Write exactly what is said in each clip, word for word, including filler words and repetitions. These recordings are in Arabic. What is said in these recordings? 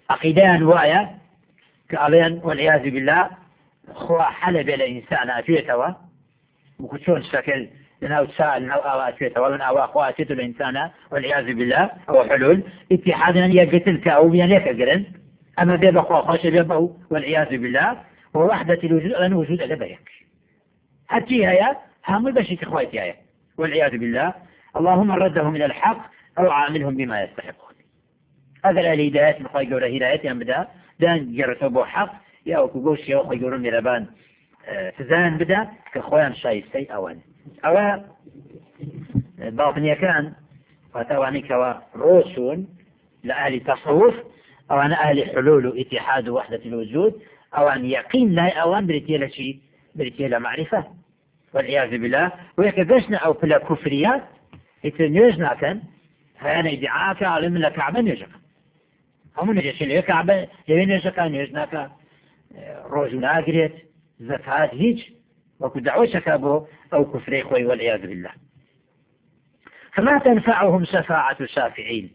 عقيدان وايا كألين والعياذ بالله خوا حلب الإنسان أفيتوا وكتشون شكل لناو تساءل لناو آواتيته ولا ناو أخواتيته الإنسان والعياذ بالله أو حلول اتحادا يقتلك أو ينيك قرن أما بيب أخوة خوش بيبه والعياذ بالله ووحدة الوجود لن وجود لبيك حتى هي هم البشيك إخواتي هي والعياذ بالله اللهم ردهم إلى الحق أو عاملهم بما يستحقون. هذا الهدايات من خواهي قوله هدايات ينبدا دان جرتبوا حق يا وكوغوش يا خواهي قولون لربان تزان بدا كخوان شايستي أوان أو باطنية كان وتواني كوا روسون لأهل تصوف أو أنا أهل حلول واتحاد ووحدة الوجود أو أن يقين لا أوان بريتيلا شيء بريتيلا معرفة والعياذ بالله ويكدشنا أو بلا كفريات يتنيجنا كان فأنا إدعاك علم لك عبا نجك هم نجش اللي كعبا يبين نجك نجناك روزنا قريت زكاة هيج وكو دعوشك أبو أو كفري خوي والعياذ بالله. فما تنفعهم شفاعة الشافعين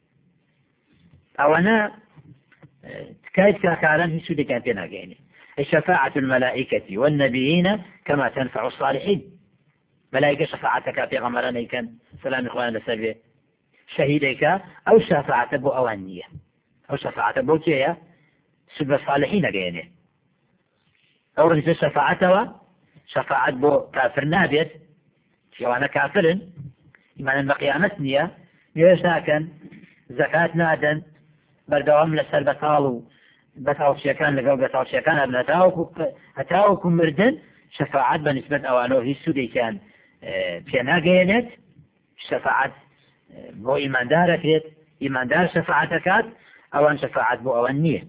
أو أنا تكايد كاكاران هي سودة كانتنا يعني الشفاعة الملائكة والنبيين كما تنفع الصالحين. ملائكة شفاعتك في غمراني كان سلام إخوان لسبيه شهيدك أو شفاعة أبو أوانية أو شفاعة أبو تيها سبب الصالحين يعني أو رجل شفاعته شفاعة أبو كافر نابت وانا كافر إيمانا بقيامتني يساكن زكاة نادن بردوام لسر بطالو بطاو شيكان لقو بطاو شيكان ابن أتاوكم مردن شفاعة بنسبة أوانو هي السودي كان بيانا قينت شفاعة بو إيمان داركت إيمان دار شفاعتكات أوان شفاعة بو أوانية.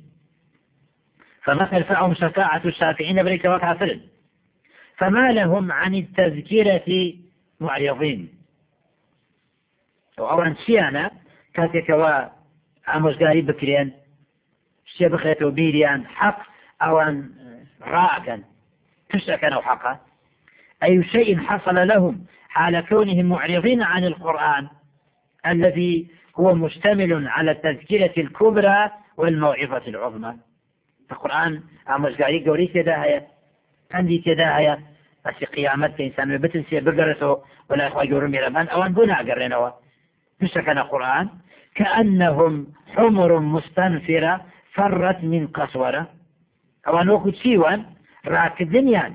فما تنفعهم شفاعة الشافعين بريك وكافر. فما لهم عن التذكرة معرضين. وأولا شيانا كاتك وعموش قاري بكريان شبخة وبيريان حق أولا راكا تشكا أو حقا أي شيء حصل لهم حال كونهم معرضين عن القرآن الذي هو مشتمل على التذكرة الكبرى والموعظة العظمى. القرآن عموش قاري قوري تداهية عندي تداهية بس قيامتك إنسان بتنسي بقرته ولا إخوة يقولون ميرمان أوان بنا قرنوا تشكن القرآن كأنهم حمر مستنفرة فرت من قسورة أوان وقت سيوان راك الدنيا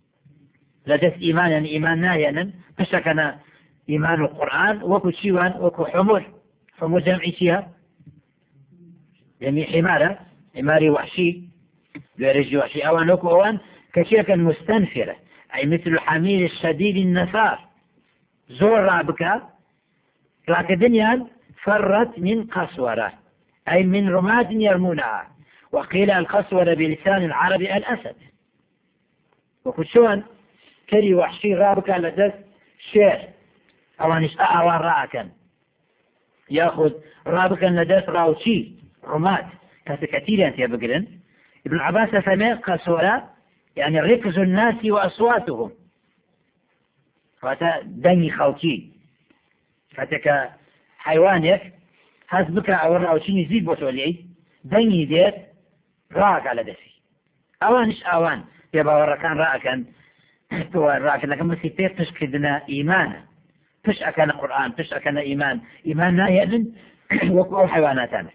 لدت إيمانا إيمان نايانا تشكن إيمان القرآن وقت سيوان وقت حمر حمر جمعي سيها يعني حمارة حماري وحشي بيرجي وحشي أوان وقت أوان كشيكا مستنفرة أي مثل الحمير الشديد النفار زور رابك لك دنيا فرت من قسورة أي من رماد يرمونها. وقيل القسورة بلسان العربي الأسد. وكشون كري وحشي رابك لدس شير أو نشاء وراءك يأخذ رابك لدس راوشي رماد كثيرا أنت يبقلن. ابن عباس فمي قسورة يعني ركز الناس وأصواتهم فتا دني خلقي فتك حيوانك حسبك أو راوشين يزيد بوتولي دني ديت راك على دسي أوانش أوان يبقى وركان راكن تو راكن لكن مسيطير تشكدنا إيمانا تشأكنا قرآن تشأكنا إيمان إيماننا يأذن وكو حيواناتنا.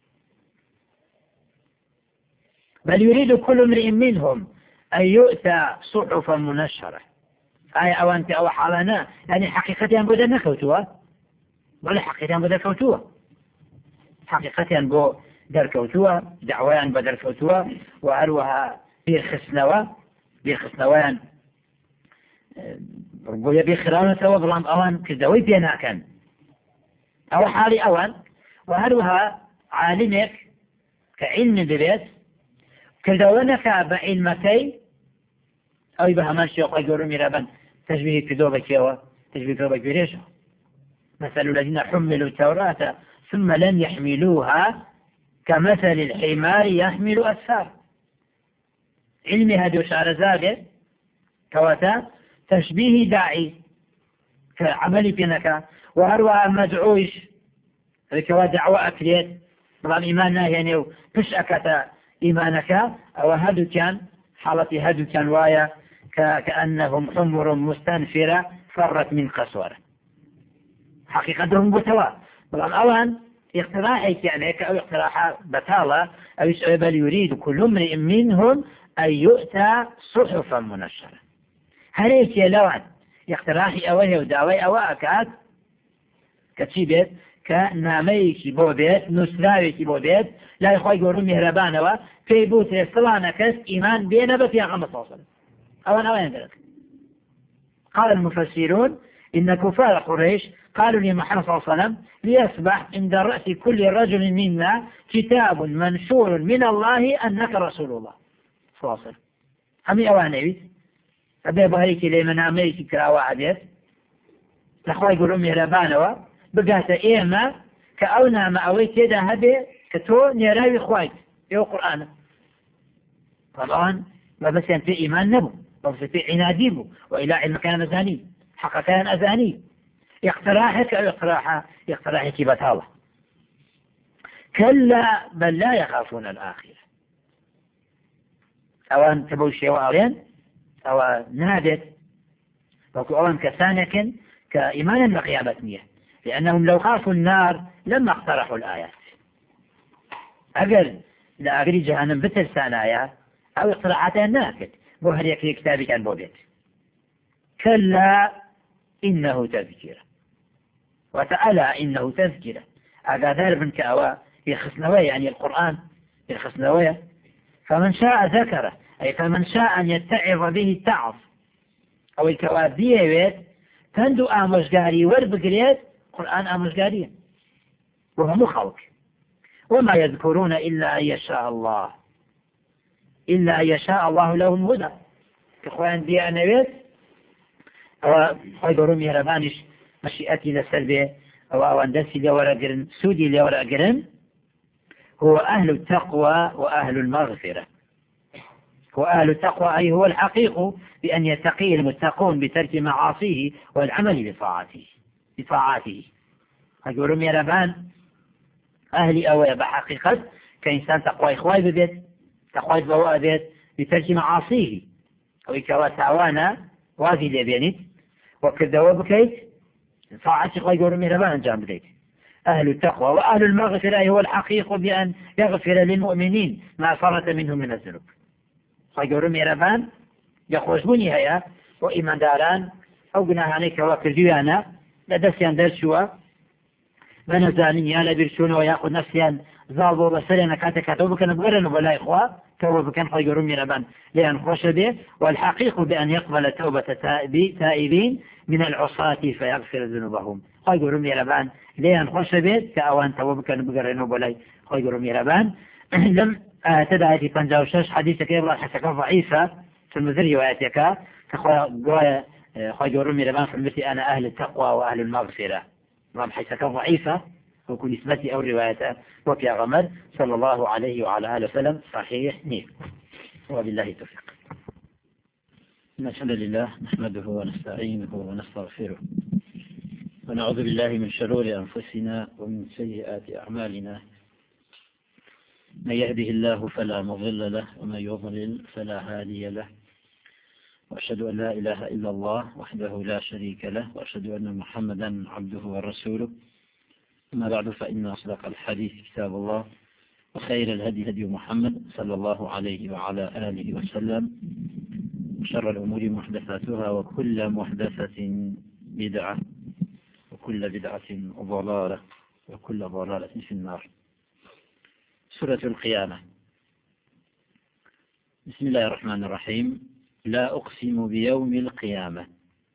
بل يريد كل امرئ منهم أن يؤتى صحفا منشرة أي أوانت أو حالنا يعني حقيقة بدا نكوتوا ولا حقيقة بدا كوتوا حقيقة بو در كوتوا دعوان بدر كوتوا وأروها بيرخسنوا بيرخسنوان ربويا بيخرانة وظلام أوان كذوي بينا كان أو حالي أوان وأروها عالمك كعلم ببيت كذوانك بعلمكي أو يبقى ماشي يقول ميرابا تشبيه كذوبك يوا تشبيه كذوبك بريشة. مثل الذين حملوا التوراة ثم لم يحملوها كمثل الحمار يحمل أسفار. علمي هذا شعر زاقه كواتا تشبيه داعي كعملي بينك وأروى مدعوش كوا دعوة أكليت طبعا إيمان يعني فش أكتا إيمانك أو هدو كان حالتي هدو كان وايا كأنهم حمر مستنفرة فرت من قسورة حقيقتهم بتوا طبعا أولا اقتراحك يعني أو اقتراح بطالة أو بل يريد كل امرئ منهم أن يؤتى صحفا منشرة هريك يلوان اقتراحي أوله وداوي أو أكاد كتشيبت كناميك بوبيت نسراويك بوبيت لا يخوي يقولون مهربانوا في بوت يصلان كس إيمان بينا بفي غمص وصل أولا أولا ذلك قال المفسرون إن كفار قريش قالوا لمحمد صلى الله عليه وسلم ليصبح عند رأس كل رجل منا كتاب منشور من الله أنك رسول الله صلى الله عليه وسلم همي أولا بيت أبي بهريك لي من أمريكي كراوة عديد لخوي يقولون مهربانوا بقات إيما كأونا ما أويت يدا هبي كتو نيراوي خوايت يو قرآن طبعا ما بس في إيمان نبو بس في عناديبه وإلى علم كان أزاني حق كان أزاني يقتراحك أو يقتراح يقتراحك بطالة كلا بل لا يخافون الآخرة أو أن تبو الشيء وعلين أو نادت وكأوان كسانك كإيمانا وقيامتنية لأنهم لو خافوا النار لما اقترحوا الآيات أقل لا أقري جهنم بتلسان آيات أو اقتراحاتها ناكد بوهر في كتابك عن بوبيت كلا إنه تذكرة وتألى إنه تذكرة أقادر من كأوا يخصنوية يعني القرآن يخصنوية فمن شاء ذكره أي فمن شاء أن يتعظ به التعظ أو الكوابية بيت تندو آمشقاري وربقريت قرآن آمشقاري وهم خلق وما يذكرون إلا أن يشاء الله إلا أن يشاء الله لهم هدى إخوان دي أنا بيت أو حيدروا مهربانش مشيئتي للسلبية أو أو أندسي لورا قرن سودي لورا قرن هو أهل التقوى وأهل المغفرة هو أهل التقوى أي هو الحقيق بأن يتقي المتقون بترك معاصيه والعمل بطاعته بطاعاته يقولون مهربان أهلي أو بحقيقة كإنسان تقوى إخوائي ببيت تقوى بواء بيت بترك معاصيه أو إكوا تعوانا وافي لبينيت وكذا بكيت طاعتي إخوائي يقولون مهربان جام بديت أهل التقوى وأهل المغفرة هو الحقيق بأن يغفر للمؤمنين ما فرط منهم من الذنوب يقولون مهربان يخوشبوني هيا وإيمان داران أو قناهاني كوا كرديانا لدسيان درشوا بنزانيا لبرشون ويأخذ نفسيان ظالبوا بسرنا كاتا كاتو بكن بغيرنا ولا إخوة توبة بكن يقولون مهربان لأن خوش به والحقيق بأن يقبل توبة تائبين من العصاة فيغفر ذنوبهم يقولون مهربان لأن خوش به كأوان توبة بكن بغيرنا ولا يقولون مهربان لم تدعي في بنجاوشش حديثك يبقى حسك ضعيفة في المذري وآتيك كخوة يقولون مهربان في المثل أنا أهل التقوى وأهل المغفرة رام حسك ضعيفة وكل نسبتي أو روايته وفي غمر صلى الله عليه وعلى آله وسلم صحيح نيف وبالله التوفيق. الحمد لله نحمده ونستعينه ونستغفره ونعوذ بالله من شرور أنفسنا ومن سيئات أعمالنا من يهده الله فلا مضل له ومن يضلل فلا هادي له وأشهد أن لا إله إلا الله وحده لا شريك له وأشهد أن محمدا عبده ورسوله أما بعد فإن أصدق الحديث كتاب الله وخير الهدي هدي محمد صلى الله عليه وعلى آله وسلم وشر الأمور محدثاتها وكل محدثة بدعة وكل بدعة ضلالة وكل ضلالة في النار. سورة القيامة. بسم الله الرحمن الرحيم. لا أقسم بيوم القيامة.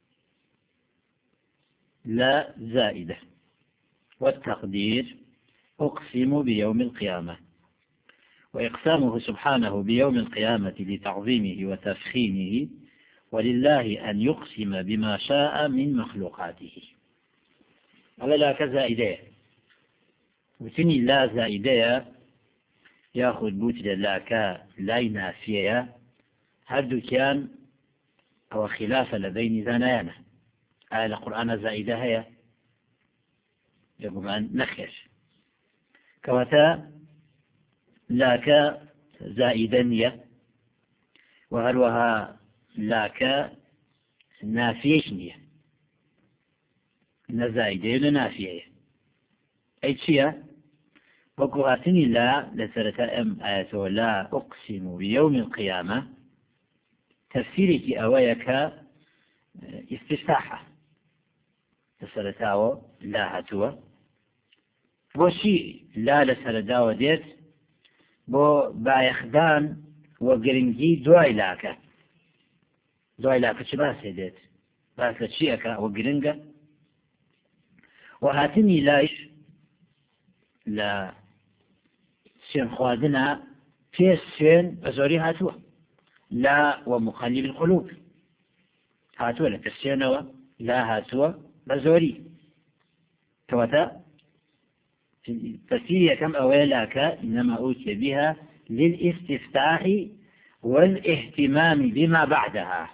لا زائدة والتقدير أقسم بيوم القيامة وإقسامه سبحانه بيوم القيامة لتعظيمه وتفخيمه ولله أن يقسم بما شاء من مخلوقاته. هذا لا كزائدة وتني لا زائدة يأخذ بوتل لا كلا نافية هردو كان أو خلاف لبين ذنايانه آية القرآن زائدة هي يقول نخيش كواتا لاك زائدنية وهروها لاك نافية نزايدة نافية أي شيء وقواتني لا لسرة أم آية لا أقسم بيوم القيامة تفسيرك أويك استفتاحة لسرة لا هتوى وشي لا لسرة داوة ديت بو بايخدان وقرنجي دوای لاکە دوای لاکە چ باسێ دێت باس لە چیەکە ئەوە گرنگە و هاتنی لایش لە سوێن خواردنە پێش سوێن بە زۆری هاتووە لا ومقلب القلوب هاتووە لە پێشێنەوە لا هاتووە بە زۆری کەواتە تفسير كم أولاك إنما أوتي بها للاستفتاح والاهتمام بما بعدها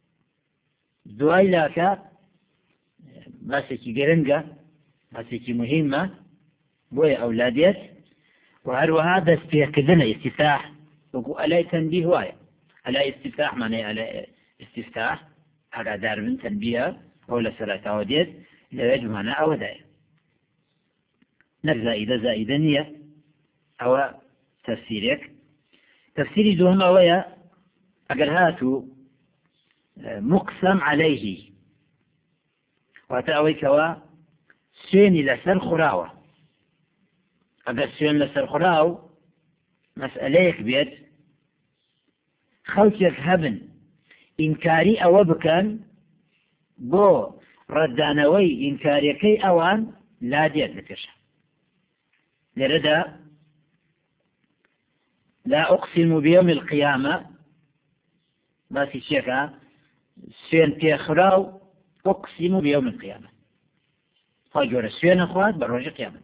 دوائلاك باسكي قرنقة باسكي مهمة بوي أولاديت وهل هذا استيقظنا استفتاح وقو ألا تنبيه وايا ألا استفتاح معنى ألا استفتاح على دار من تنبيه أولا سرعة وديت لا يجب معنى أودايا نك زائدة زائدة نية أو تفسيرك تفسيري دوهم أويا أقل هاتو مقسم عليه وتأوي كوا سيني لسر خراوة أقل سين لسر خراو مسأليك بيت خلتك هبن إنكاري أو بكان بو ردانوي إنكاريكي أوان لا ديت لكشف لردا لا أقسم بيوم القيامة بس الشيخة سين تيخراو أقسم بيوم القيامة خاجور السين أخوات بروج قيامة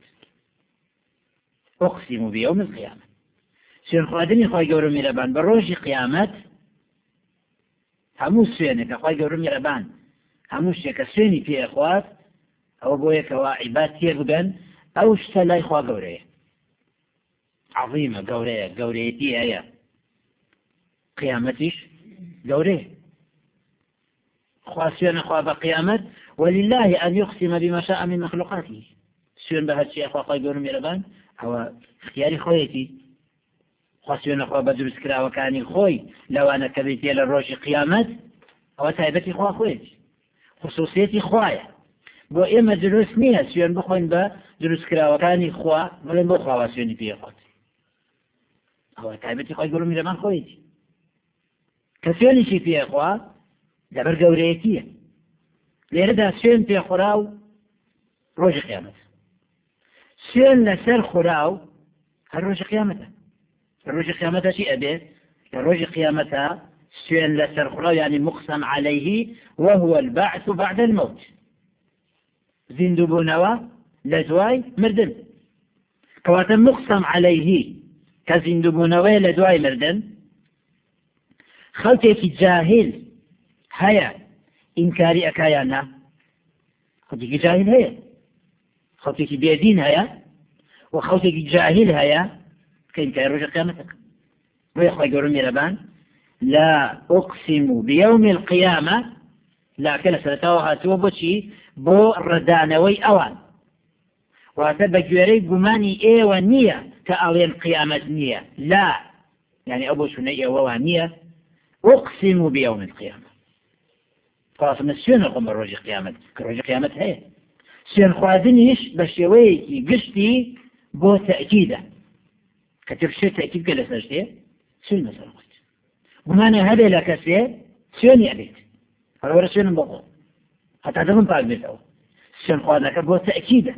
أقسم بيوم القيامة سين خواتني خاجور ميربان بروج قيامة همو سينك خاجور ميربان همو شيك سيني في أخوات أو بويك وعباد تيغبن أو اشتلا إخوة قورية عظيمة قورية قوريتي هي قيامتش قورية خواسيون أخوة بقيامت ولله أن يقسم بما شاء من مخلوقاته سيون بهذا الشيء أخوة قيقور ميربان هو اختياري خويتي خواسيون أخوة بدرس كرا وكاني خوي لو أنا كبيتي للروش قيامت أو تايبتي خواه خويتي خصوصيتي خوايا بۆ ئێمە دروست نییە سوێن بخۆین بە دروستکراوەکانی خوا بڵێن بۆ خواوە سوێنی پێخۆت ئەوە تایبەتی خۆی گەورە میرەمان خۆیەتی کە سوێنیشی پێخوا لەبەر گەورەیەتیە لێرەدا سوێن پێخۆرا و ڕۆژی قیامەت سوێن لەسەر خۆرا و هەر ڕۆژی قیامەتە لە ڕۆژی قیامەتە چی ئەبێت لە ڕۆژی قیامەتە سوێن لەسەر خۆرا يعني مقسم عليه وهو البعث بعد الموت زندو بونوا لدواي مردن كواتا مقسم عليه كزندو بونوا لدواي مردن خلتك جاهل هيا إنكاري أكايانا خلتك جاهل هيا خلتك بيدين هيا وخلتك جاهل هيا كإنكاري رجع قيامتك ويخوى قرمي ربان لا أقسم بيوم القيامة لا كلا سلطاوها توبوشي بو ردانوي أوان واتبا جواري قماني ايه ونية كألين قيامة نية لا يعني أبو سنية ووانية أقسم بيوم القيامة خلاص من السنة قم الرجي قيامة كرجي قيامة هي سن خوازنيش بشيويكي قشتي بو تأكيدة كتب شو تأكيد قال سنجتي سن مثلا قلت قماني هذا لك سي سن يأبيت هذا ورا سن بقو حتى تكون طالب الأول سن خوازنك بو تأكيدة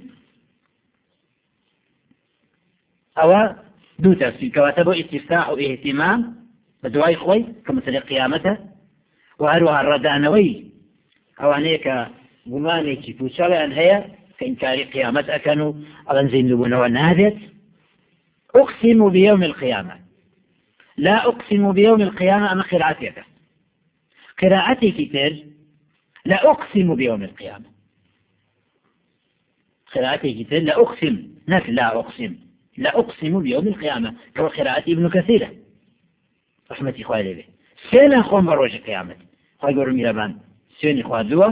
أو دو تفسير كواتبو استفتاح واهتمام بدواي خوي كمثل قيامته وهروها الردانوي أو هنيك قماني كيفوشال أن هي كإنكار قيامته كانوا أغنزين لبنا ونادت أقسم بيوم القيامة لا أقسم بيوم القيامة أما قراءتك قراءتي كتير لا أقسم بيوم القيامة قراءتي كتير لا أقسم نك لا أقسم لا أقسم بيوم القيامة كما قراءة ابن كثير رحمة إخواني به سينا خوم بروج القيامة خيقول ميرابان سيني خوادوا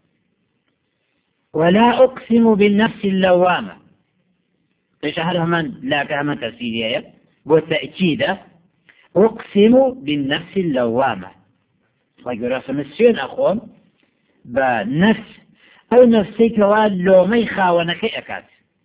ولا أقسم بالنفس اللوامة تشهر من لا كهمن تفسيرية والتأكيد أقسم بالنفس اللوامة خيقول رسم السين أخوم بنفس أو نفسك واللو ميخا ونكي أكاد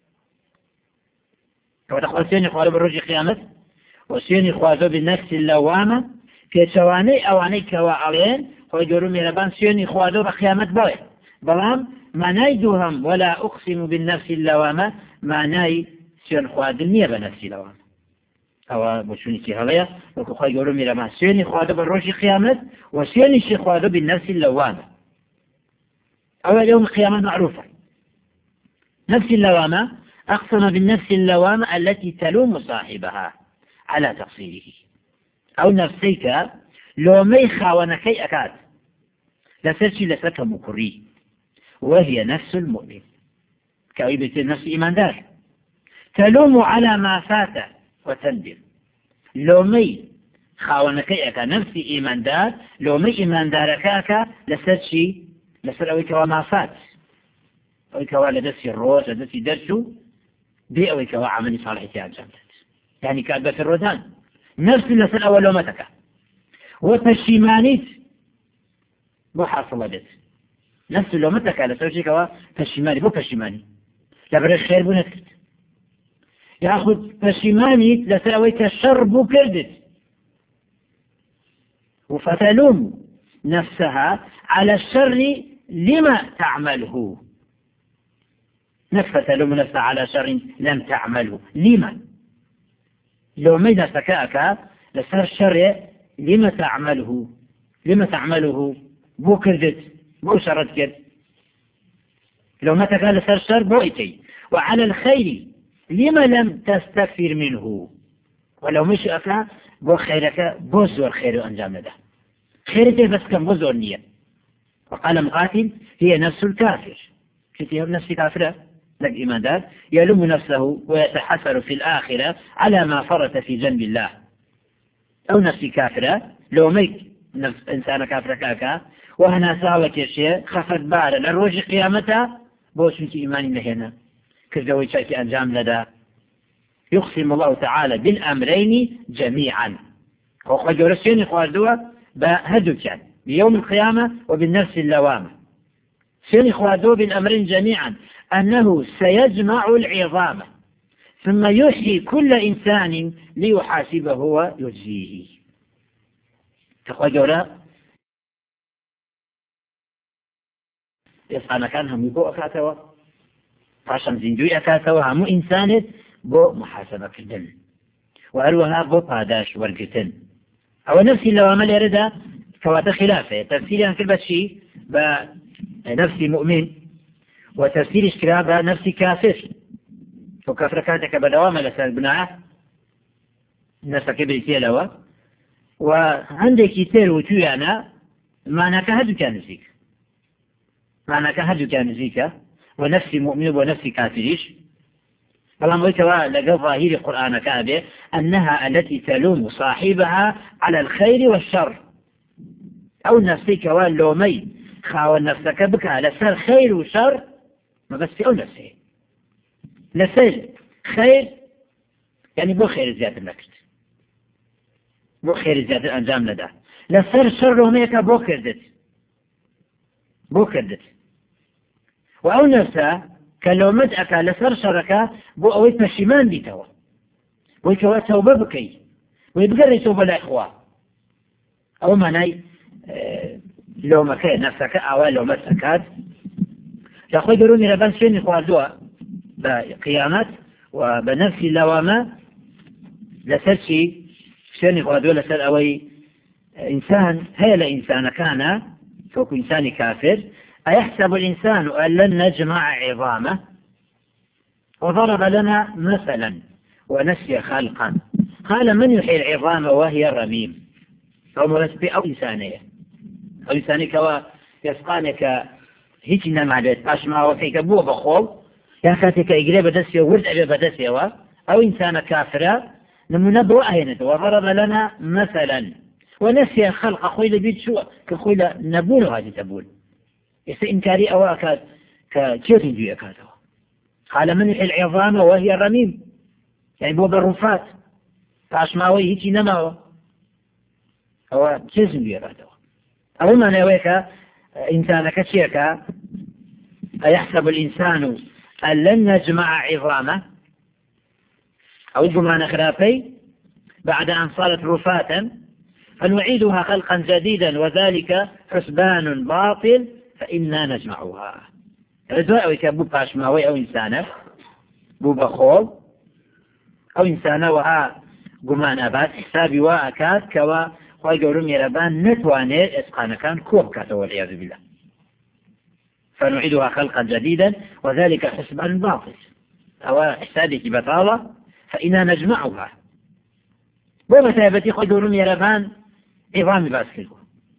كما تقول سيني خوادوا بروج القيامة وسيني خوادوا بالنفس اللوامة كشواني أواني كواعلين خيقول ميرابان سيني خوادوا بقيامة بوي بلام معناي دوهم ولا أقسم بالنفس اللوامة معناي سيون خواد نية بنفس اللوامة أو بشوني كي هليا وكو خواهي قولوا ميرا ما سيوني خواد بالروش قيامة وسيوني شي خواد بالنفس اللوامة أو يوم القيامة معروفة نفس اللوامة أقسم بالنفس اللوامة التي تلوم صاحبها على تقصيره أو نفسيك لو ميخا ونكي أكاد لسرشي لسرك مكري وهي نفس المؤمن كأيبة النفس إيمان دار تلوم على ما فات وتندم لو مي خاونكيك نفس إيمان دار لو مي إيمان داركاك لسرشي لسر أويك وما فات أويك ولدسي الروس لدسي درسو بي أويك وعملي صالح تيان جاملت يعني كأبة الرودان نفس لسر أول لومتك وتشيمانيت بو حاصل بيت نفس لو متى كان سوي كوا فشيماني بو فشيماني لبر الخير بنكت ياخذ فشيماني لسويت الشر بو كردت وفتلوم نفسها على الشر لما تعمله نفس تلوم نفسها على شر لم تعمله لما لو ميدا سكاك لسر الشر لما تعمله لما تعمله بو كردت بو شرد كرد لو ما تقال سر شر بوئتي وعلى الخير لما لم تستكثر منه ولو مش أكا بو خيرك بو زور خير أنجام لده خيرته بس كان بو زور نية وقال مقاتل هي نفس الكافر كتير نفس كافرة لك إيمان دار يلوم نفسه ويتحسر في الآخرة على ما فرط في جنب الله أو نفس كافرة لو ميك نفس إنسان كافر كاكا وهنا ساوت الشيء خفت بارا للروج قيامتها بوش انت إيماني نهينا كذوي شاكي أنجام لدى يقسم الله تعالى بالأمرين جميعا وقد يرسيني خواردوا بهدو كان بيوم القيامة وبالنفس اللوامة سيني خواردوا بالأمرين جميعا أنه سيجمع العظام ثم يحيي كل إنسان ليحاسبه ويجزيه تقول جولا يسعى مكانهم يبو أكاتوا فاشم زنجوي أكاتوا همو إنسانت بو محاسبة كدن وأروها بو قاداش ورقتن أو نفسي لو عمل يرده كواتا خلافة تفسيري عن كل شيء بنفسي مؤمن وتفسير اشترابها نفسي كافر وكافر كاتك بدوام لسال بناء نفسك بريتيا لوا وعندك يتير وتوي أنا معنى كهدو كان زيك معنى كهدو كان زيك ونفسي مؤمن ونفسي كافريش فلما يتوى لقى ظاهر القرآن كابه أنها التي تلوم صاحبها على الخير والشر أو نفسك واللومي خاوى نفسك بك على سر خير وشر ما بس أو نفسي نفسي خير يعني بو خير زيادة النكت بو خير زيادة الأنجام لدى لسر شر وميك بو كردت بو كردت وأو نفسه كلومت أكا لسر شركة بو أويت مشيمان بيتوا ويكوا توبة بكي ويبقر توبة لإخوة أو معناي اه لو مكي نفسك أو لو مسكات يقول يقولون لبن سيني خواردوا بقيامات وبنفس اللوامة لسر شيء سيني خواردوا لسر أوي إنسان هيلا إنسان كان فوق إنسان كافر أيحسب الإنسان أن لن نجمع عظامه وضرب لنا مثلا ونسي خلقا قال من يحيي العظام وهي رميم أو مرسبي أو إنسانية أو إنسانية كوا يسقانك هيجنا معدت أشما وفيك بوه بخول يا خاتك إقري بدسي ورد أبي بدسي أو إنسان كافرة نمنبو أهينت وضرب لنا مثلا ونسي الخلق خويل بيت شو كخويل نبول هذه تبول يس إنكاري أو أكاد كتيرين جي أكاده قال منح العظام وهي الرميم يعني بو بالرفات فاش ماوي هيك نماوه هو كيزن جي أكاده أول ما نويك إنسان كشيكا أيحسب الإنسان أن لن نجمع عظامه أو جمعنا خلافي بعد أن صارت رفاتا فنعيدها خلقا جديدا وذلك حسبان باطل فإنا نجمعها رجاء يكبو باشماوي أو إنسانة بو بخول أو إنسانة وها قمان أبات حسابي وأكاد كوا ويقولون يربان نتواني إسقانا كان كوب كاته والعياذ بالله فنعيدها خلقا جديدا وذلك حسبان باطل أو حسابك بطالة فإنا نجمعها ومتابتي يقولون يربان عظام باسكلكو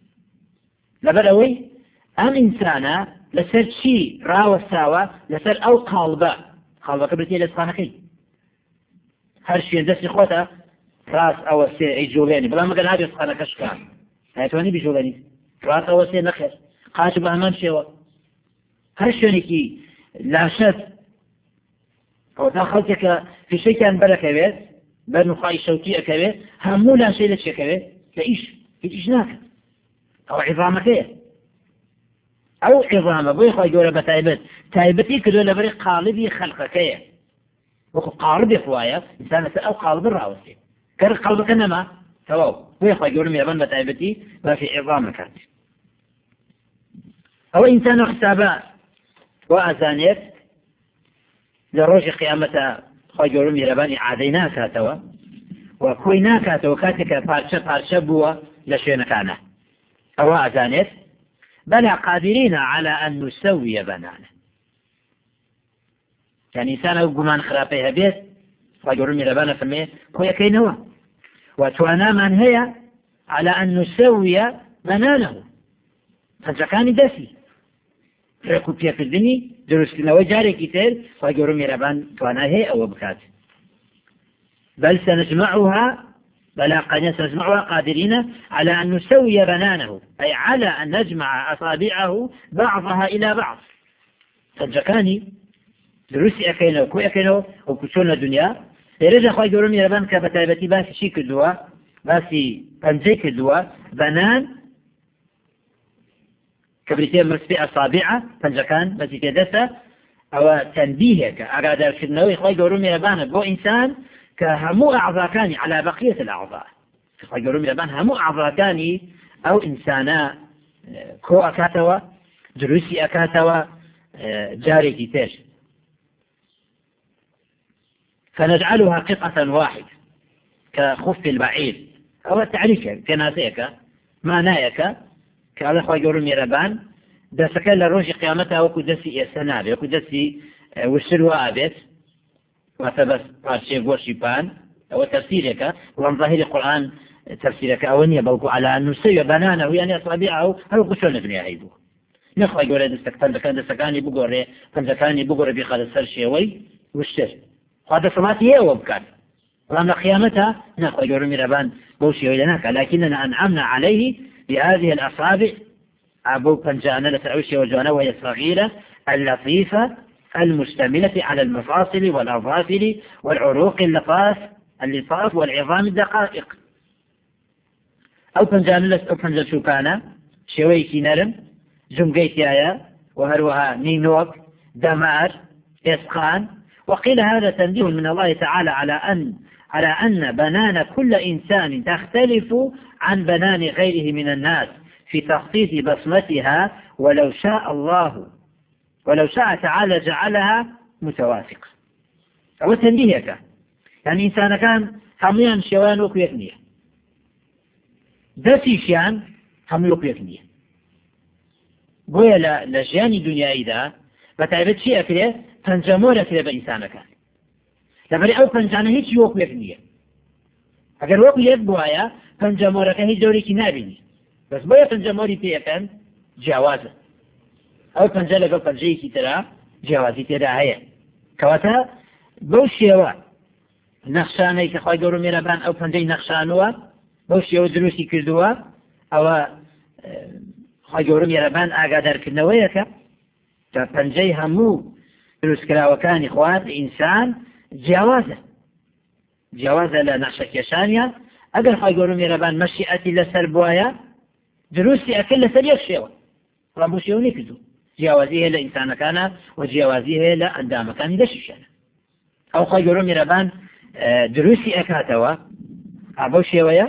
لبلوي أم إنسانا لسر شي راوة ساوة لسر أو قالبة قالبة كبرتي لسخانكي هرشي دسي خوتا راس أو سي أي جولاني بلا ما قال هذه سخانك أشكال هاتواني بجولاني راس أو سي نخر قاشب أمان شوى هرشيونيكي لا شد أو داخلتك في شيء كان بلك بيت بل خاي شوكي أكبر همو لا شيء لك أكبر لإيش إيش ناك أو عظامك إيه أو عظامة بيخوي جورة بتايبت تايبتي كدو لبري قالبي خلقك إيه وخو قارب إخوايا إنسان أو قالب الراوسي كرق قلبك نما تواو بيخوي جورة ميابان بتايبتي ما في عظامك أو إنسان حسابا وأزانيت لروج قيامة خوي جورة ميابان عاديناك توا وكويناك توا كاتك بارشة بارشة بوا لشينا كانه أو أزانيت بلى قادرين على أن نسوي بنانه يعني إنسان أو قمان خرابيها بيت فقروا ميربانا فمي خويا كينوا وتوانا من هي على أن نسوي بنانه فجاكاني دسي فرقوا فيها في الدنيا دروس لنا وجاري كتير فقروا ميربان توانا هي أو بكات بل سنجمعها بلى قد سنجمعها قادرين على أن نسوي بنانه أي على أن نجمع أصابعه بعضها إلى بعض فجاكاني دروسي أكينو كوي أكينو وكسونا الدنيا يرجع خواهي قولون يربان كبتايبتي باسي شي كدوا باسي پنجي كدوا بنان كبريتين مرسبي أصابعه فنجاكان باسي كدسة أو تنبيهك أرادر كدنوي خواهي قولون يربان بو إنسان كهمو أعضاكاني على بقية الأعضاء خواهي قولون يربان همو أعضاكاني أو إنسانا كو أكاتوا دروسي أكاتوا جاري كتير فنجعلها قطعة واحدة كخف البعير أو التعريف كناسيك ما نايك كالله خواهي قولون ميربان دا سكال الروج قيامتها وكو دسي السنابي وكو دسي وشلوا آبت وثبت بارشي بورشيبان أو تفسيرك وان ظاهر القرآن تفسيرك أولية بلقوا على أن نسوي بنانه يعني أصابعه هل قشون ابن يعيبه نخواهي قولي دستكتان دكان دستكاني بقوري فانزكاني بقوري بيخاد السرشيوي والشر هذا صلاتي هو بكار ولما قيامتها نقول يقولون ميربان بوشي ويلناك لكننا أنعمنا عليه بهذه الأصابع أبو بنجانا لتعوشي وجوانا وهي الصغيرة اللطيفة المشتملة على المفاصل والأظافر والعروق اللطاف اللطاف والعظام الدقائق أو بنجانا أو بنجان شوكانا شويكي نرم جمقيتي آيا وهروها نينوك دمار إسقان وقيل هذا تنبيه من الله تعالى على أن على أن بنان كل إنسان تختلف عن بنان غيره من الناس في تخطيط بصمتها ولو شاء الله ولو شاء تعالى جعلها متوافقة أو تنبيهك يعني إنسان كان هميان شوان وكيكنية دسي شان هم وكيكنية بويا لجاني دنيا إذا بتعبت شيء أكله پنجمۆرە کرێ بە ئینسانەکان لەبەری ئەو پەنجانە هیچ وەک یەک نییە ئەگەر وەک یەک بوایە پەنجەمۆرەکە هیچ جۆرێکی نابینی بەس بۆیە پەنجەمۆری پێەکەن جیاوازە ئەو پەنجە لەگەڵ پەنجەیەکی ترا جیاوازی تێدا هەیە کەواتە بەو شێوە نەخشانەی کە خی گەورە مێرەبان ئەو پەنجەی نەخشانوە بەو شێوە دروستی کردووە ئەوە خی گەورە مێرەبان ئاگادارکردنەوەیەکە کە پەنجەی هەموو دروستکراوەکانی خوارد ئینسان جیاوازە جیاوازە لە نەخشەکێشانیان ئەگەر خی گەورە مێرەبان مەشیئەتی لەسەر بووایە دروستی ئەکرد لەسەر یەک شێوە ڕام بۆ شێوە نەکردو جیاوازی هەیە لە ئینسانەکانە و جیاوازی هەیە لە ئەندامەکانی دەشیشانە ئەو خی گەورە مێرەبان دروستی ئەکاتەوە بەو شێوەیە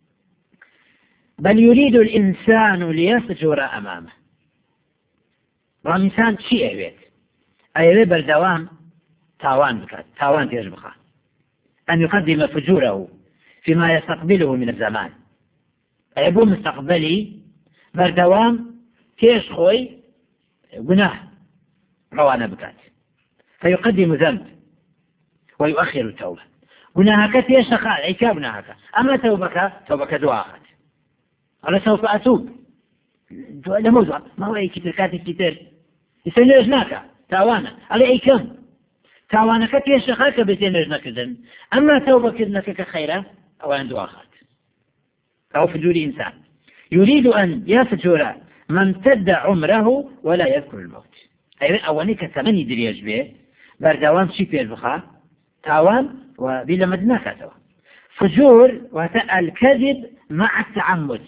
بل يريد الإنسان ليفجر أمامه رامسان چی ئەوێت ئەوێ بەردەوام تاوان بکات تاوان پێش بخات أن يقدم فجوره فيما يستقبله من الزمان أيبو مستقبلي بردوام كيش خوي گناه روانه بكات فيقدم ذنب ويؤخر التوبة گناهك تيش خال أي كابناهك أما توبك توبك دعاء أنا سوف أتوب لموضوع ما هو أي كتير كاتب كتير يسنرج ناكا تاوانا على أي كم تاوانك تيش خالك بيسنرج ناكذن أما توبة كذنك كخيرة أو عند آخر أو فجور إنسان يريد أن يفجر من امتد عمره ولا يذكر الموت أي أولي كثماني دريج به بردوام شي بيربخا تاوان وبلا مدناك توا فجور وتاء الكذب مع التعمد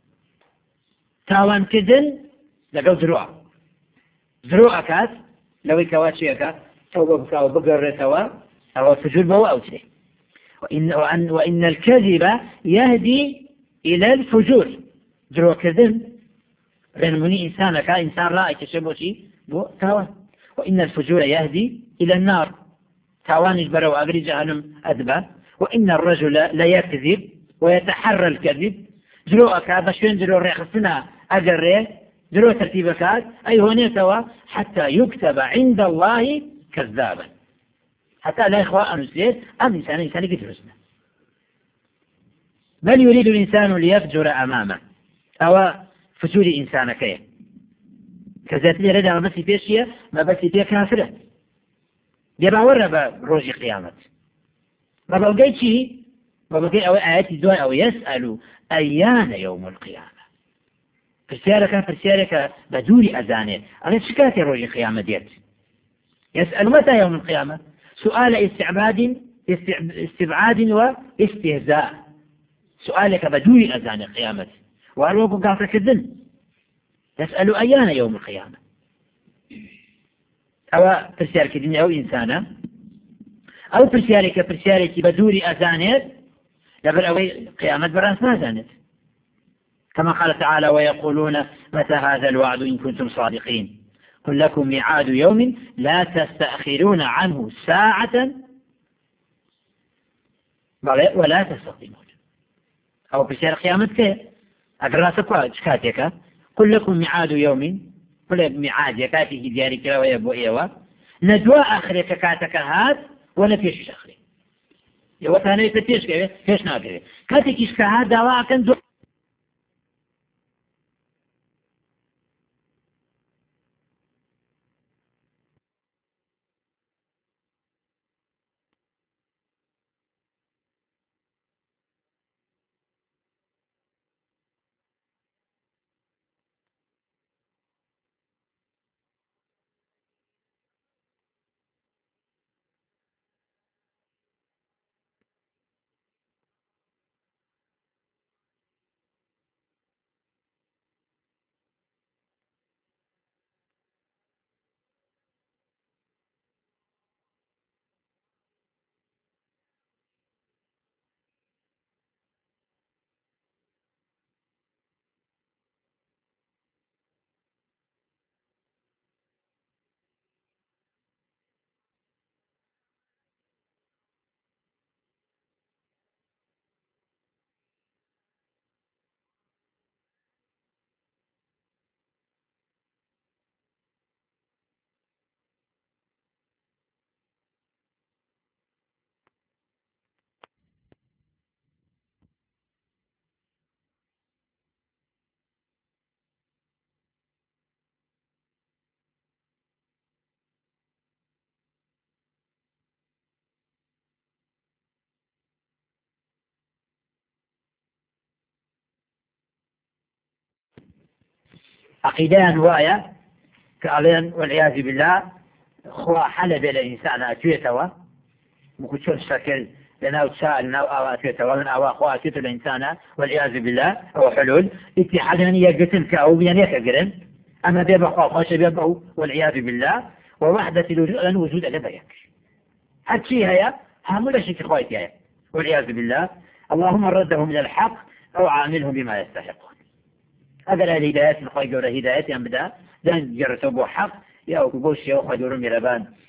تاوان كذن لقو ذروع ذروع كات لو كواتشيكا توبة بكا وبقر توا أو فجور بوا أو تري وإن, وأن وإن الكذب يهدي إلى الفجور ذروع كذن رنمني إنسان كإنسان رأي تشبوشي بو تاوان وإن الفجور يهدي إلى النار تاوان يجبر وأبري جهنم أدبا وإن الرجل لا يكذب ويتحرى الكذب جروءك بشين جروء ريخصنا أجر جروء ترتيبك أي هنا حتى يكتب عند الله كذابا حتى لا إخوة أنسلت أم إنسان إنسان يكترسنا بل يريد الإنسان ليفجر أمامه أو فجور إنسان كيه كذات لي رجع بس بيشية ما بس بيه كافرة بيباور بروج قيامة ما بلقيت شيء ما بلقيت أو آيات الدعاء أو يسأل أيان يوم القيامة فرسالك فرسالك بدون أذانه أنا شكات روج القيامة ديت يسأل متى يوم القيامة سؤال استعباد استبعاد واستهزاء سؤالك بدون أذان القيامة وأروق قاطك الذن يسأل أيان يوم القيامة أو فرسالك الدنيا أو إنسانا أو فرسالك فرسالك بدون أذانه لبر أوي قيامة براس ما زانت كما قال تعالى ويقولون متى هذا الوعد إن كنتم صادقين قل لكم ميعاد يوم لا تستأخرون عنه ساعة ولا تستقدمون أو بشير قيامتك أقرأتك شكاتك قل لكم ميعاد يوم قل ميعاد يكاتك ديارك ويبو إيوه ندوى آخرك كاتك هات ونفيش آخرك يوثاني يفتيش كيف فيش ناكره كاتك إشكاها دواء كان دو عقيدان وايا كألين والعياذ بالله خوا حل بين الإنسان أتويتوا مكتشون شكل لنا تساءل نوع أواتيته ولن أوا خواتيته الإنسان والعياذ بالله أو حلول اتحادًا يقتل كأو يعني يكقرن أما بيبقى خوا خوش بيبقى والعياذ بالله ووحدة الوجود لديك هاتشي هيا هامولا شيء خواتي هيا والعياذ بالله اللهم ردهم إلى الحق أو عاملهم بما يستحقون هذا الهدايات الخير والهدايات ينبدأ ذن جرتوا حق يا أكبوش يا أخذ رمي ربان